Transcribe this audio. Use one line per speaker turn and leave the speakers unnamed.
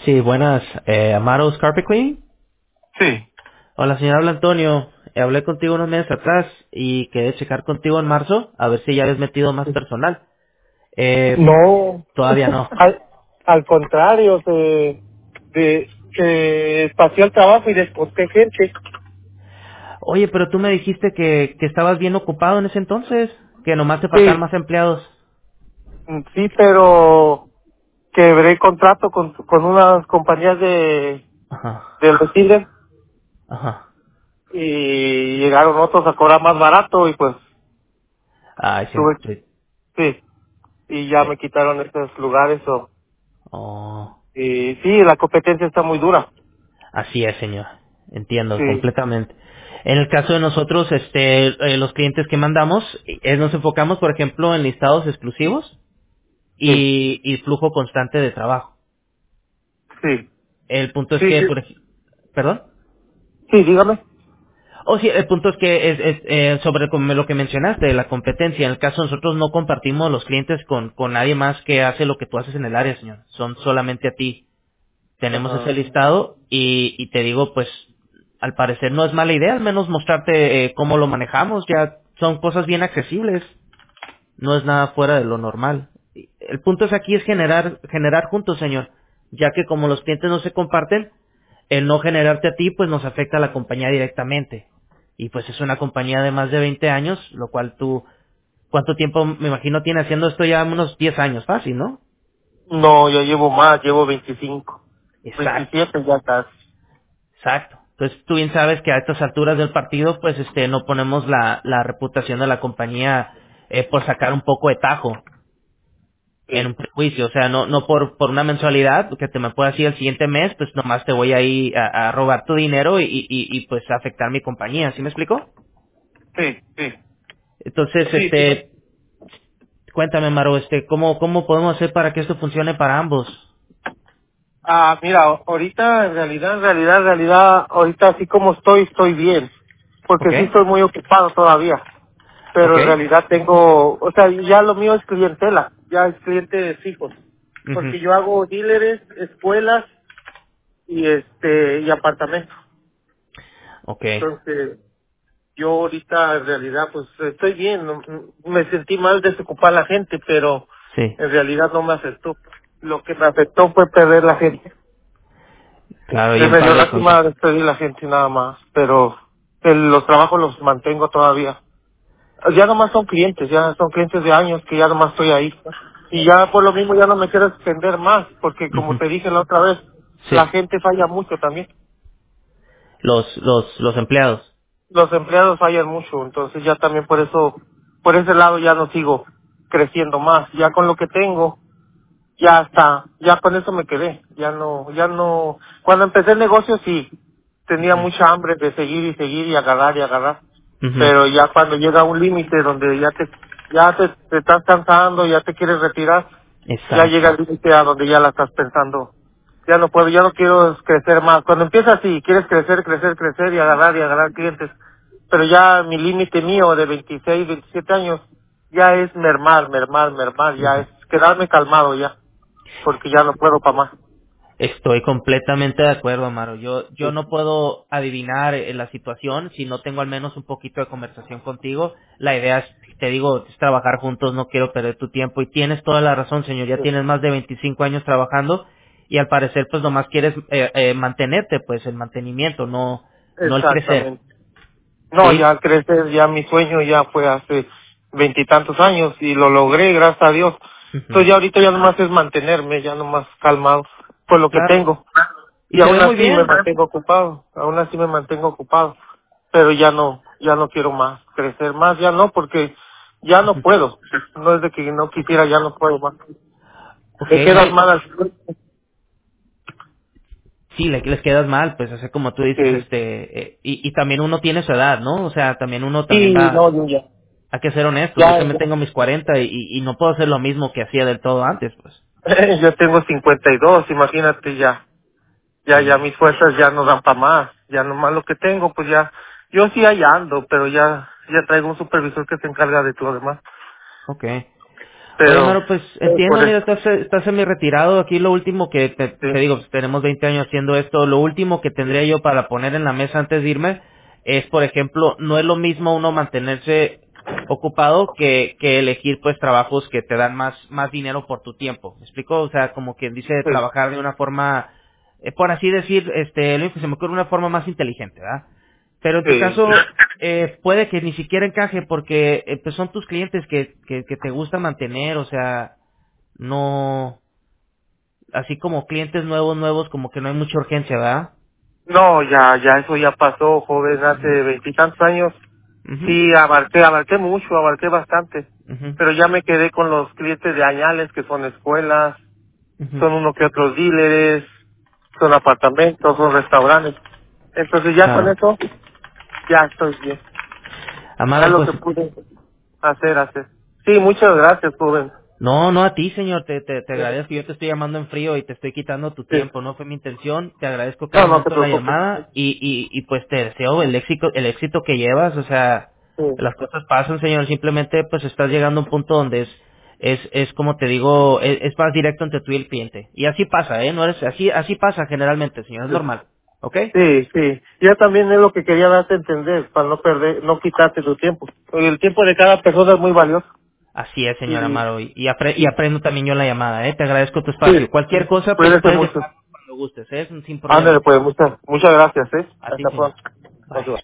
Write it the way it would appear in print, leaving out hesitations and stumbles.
Sí, buenas. Amaros Carpet Cleaning.
Sí.
Hola, señor, habla Antonio. Hablé contigo unos meses atrás y quedé checar contigo en marzo a ver si ya habías metido más personal.
No,
Todavía no.
al contrario, se espació el trabajo y desposté gente.
Oye, pero tú me dijiste que estabas bien ocupado en ese entonces, que nomás te faltaban
Sí,
más empleados.
sí, pero quebré contrato con unas compañías
Ajá,
de Resident
ajá.
y llegaron otros a cobrar más barato y pues
Ay, sí,
tuve,
sí.
sí, y ya
Sí.
me quitaron esos lugares.
Oh,
Y sí, la competencia está muy dura.
así es, señor. Entiendo
Sí,
completamente. En el caso de nosotros, los clientes que mandamos, nos enfocamos, por ejemplo, en listados exclusivos
sí,
y flujo constante de trabajo.
sí,
El punto es
sí,
que,
sí,
¿perdón?
sí, dígame.
Oh, sí, el punto es que sobre como lo que mencionaste, la competencia. En el caso nosotros no compartimos los clientes con nadie más que hace lo que tú haces en el área, señor. Son solamente a ti. Tenemos ese
Ajá.
listado y te digo, pues, al parecer no es mala idea, al menos mostrarte cómo lo manejamos. Ya son cosas bien accesibles. No es nada fuera de lo normal. El punto es aquí es generar juntos, señor, ya que como los clientes no se comparten, el no generarte a ti, pues nos afecta a la compañía directamente. Y pues es una compañía de más de 20 años, lo cual tú, ¿cuánto tiempo me imagino tiene haciendo esto? Ya unos 10 años, fácil, ¿no?
No, yo llevo más, llevo 25.
Exacto,
27 ya casi.
exacto. Entonces tú bien sabes que a estas alturas del partido, pues no ponemos la reputación de la compañía por sacar un poco de tajo en
Sí,
un prejuicio, o sea, no por una mensualidad que te me pueda decir el siguiente mes, pues nomás te voy ahí a robar tu dinero y pues afectar mi compañía, ¿sí me explico?
sí, sí.
Entonces,
Sí, sí.
cuéntame, Maro, ¿cómo podemos hacer para que esto funcione para ambos?
Mira, ahorita en realidad, ahorita así como estoy bien.
¿Ok?
Porque sí estoy muy ocupado todavía.
¿Ok?
Pero en realidad tengo, o sea, ya lo mío es clientela, ya es clientes fijos.
Ujú.
Porque yo hago dealers, escuelas y apartamentos.
Ok,
Entonces, yo ahorita en realidad pues estoy bien, me sentí mal desocupar a la gente, pero
sí,
en realidad no me afectó. Lo que me afectó fue perder la gente.
claro, y
Me
en
dio
pago de cosas.
lástima despedir la gente nada más, pero los trabajos los mantengo todavía. Ya nomás son clientes, ya son clientes de años que ya nomás estoy ahí. Y ya por lo mismo ya no me quiero extender más, porque como
Ujú.
te dije la otra vez,
Sí,
la gente falla mucho también.
los empleados.
Los empleados fallan mucho, entonces ya también por eso, por ese lado ya no sigo creciendo más. Ya con lo que tengo, ya está, ya con eso me quedé. Ya no, cuando empecé el negocio sí, tenía
Ujú.
mucha hambre de seguir y seguir y agarrar y agarrar.
Ujú.
Pero ya cuando llega un límite donde te estás cansando, ya te quieres retirar, ya llega
Exacto.
el límite a donde ya la estás pensando. Ya no puedo, ya no quiero crecer más. Cuando empiezas así, quieres crecer y agarrar clientes. Pero ya mi límite mío de 26, 27 años, ya es mermar, ya
Ujú.
es quedarme calmado ya, porque ya no puedo para más.
Estoy completamente de acuerdo, Amaro. Yo
Sí,
no puedo adivinar la situación si no tengo al menos un poquito de conversación contigo. La idea es, te digo, es trabajar juntos, no quiero perder tu tiempo. Y tienes toda la razón, señor. Ya
sí,
tienes más de 25 años trabajando y al parecer pues nomás quieres mantenerte, pues el mantenimiento, no el crecer.
exactamente. No,
¿Sí?
ya crecer, ya mi sueño ya fue hace veintitantos años y lo logré, gracias a Dios.
Ujú.
Entonces ya ahorita ya nomás es mantenerme, ya nomás calmado por lo que
Claro.
tengo.
Y
Y
se ve
aún
muy
así me
bien.
mantengo ocupado, aún así me mantengo ocupado. Pero ya no quiero más, crecer más, ya no, porque ya no puedo. No es de que no quisiera, ya no puedo más.
Ok,
Me quedan
no,
malas.
sí, les quedas mal, pues, así como tú dices,
Sí,
y también uno tiene su edad, ¿no? O sea, también uno también
sí,
va,
no, yo ya.
hay que ser honestos, yo
Ya,
también tengo mis 40 y no puedo hacer lo mismo que hacía del todo antes, pues.
yo tengo 52, imagínate ya. Ya
Sí,
mis fuerzas ya no dan para más, ya nomás lo que tengo, pues ya, yo sí ahí ando, pero ya traigo un supervisor que se encarga de todo lo demás.
ok. Oye,
Pero,
Amaro, pues entiendo,
por
mira,
eso,
estás semi-retirado. Aquí lo último que te
sí,
digo, pues, tenemos 20 años haciendo esto. Lo último que
sí,
tendría yo para poner en la mesa antes de irme es, por ejemplo, no es lo mismo uno mantenerse ocupado que elegir pues trabajos que te dan más dinero por tu tiempo. ¿Me explico? O sea, como quien dice,
sí,
trabajar de una forma, por así decir, lo único que se me ocurre una forma más inteligente, ¿verdad? Pero en tu
sí.
caso, puede que ni siquiera encaje porque pues son tus clientes que te gusta mantener, o sea, no, así como clientes nuevos, como que no hay mucha urgencia, ¿verdad?
No, ya eso ya pasó, joven, hace veintitantos años.
Mhm,
Sí, abarqué mucho, abarqué bastante.
mhm,
Pero ya me quedé con los clientes de añales, que son escuelas,
mhm.
son uno que otros dealers, son apartamentos, son restaurantes. Entonces ya con
Claro.
eso, ya estoy bien. Ya
Amaro,
lo
pues,
que pude hacer. Sí, muchas gracias, joven.
no a ti, señor, te
Sí,
agradezco. Yo te estoy llamando en frío y te estoy quitando tu
sí.
tiempo. No fue mi intención. Te agradezco cada
No, no te
minuto de la
preocupes.
llamada y pues te deseo el éxito que llevas. O sea,
Sí,
las cosas pasan, señor. Simplemente pues estás llegando a un punto donde es como te digo, es más directo entre tú y el cliente. Y así pasa, ¿eh? No eres, así pasa generalmente, señor. Es
sí.
normal. ¿Ok?
Sí, sí. Ya también es lo que quería darte a entender, para no perder, no quitarte tu tiempo. Porque el tiempo de cada persona es muy valioso.
Así es, señor
Y,
Amaro. Y aprendo también yo la llamada, ¿eh? Te agradezco tu espacio.
sí,
Cualquier cosa, pues
cuídate
puedes
mucho.
llamar cuando gustes, ¿eh? Sin problema.
Ándale, pues, muchas gracias,
A ti,
Hasta
señor.
pronto. Ok,
Bye.
bye.